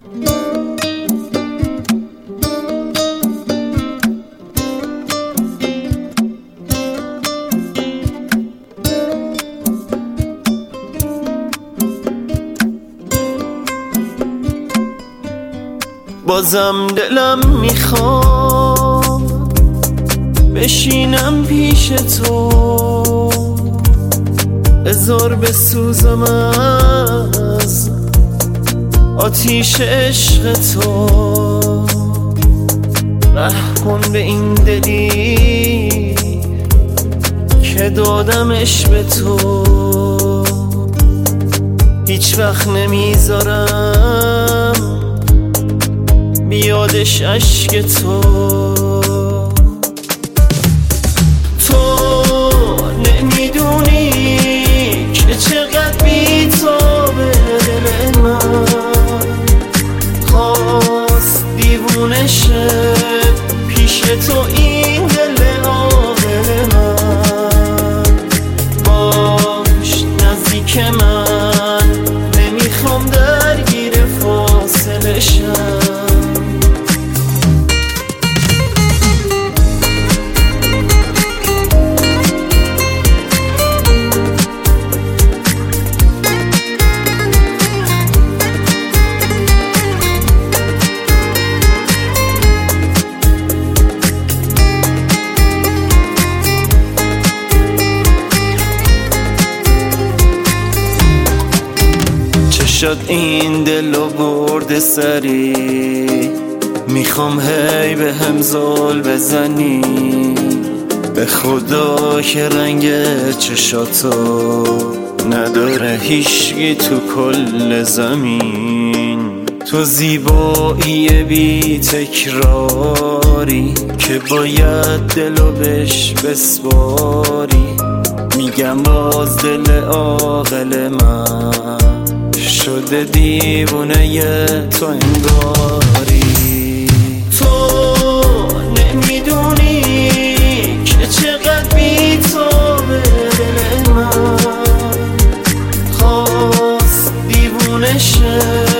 بازم دلم میخواد بشینم پیش تو، بذار بسوزم از آتیش عشق تو. ره کن به این دلی که دادمش به تو، هیچ وقت نمیذارم بیادش عشق تو. تو نمیدونی که چقدر بی‌تابه دل من، خواست دیوونه شه پیش تو این دل عاقل من. باش نزدیک من، نمیخوام درگیر فاصله شم. شد این دلو برده سری، میخوام هی به هم زل بزنی. به خدا که رنگ چشاتو نداره هیچگی تو کل زمین. تو زیبایی بی تکراری که باید دلو بهش بسپاری. میگم باز دل عاقل من شده دیوونه تو انگاری. تو نمیدونی که چقدر بی‌تابه دل من، خواست دیوونه شه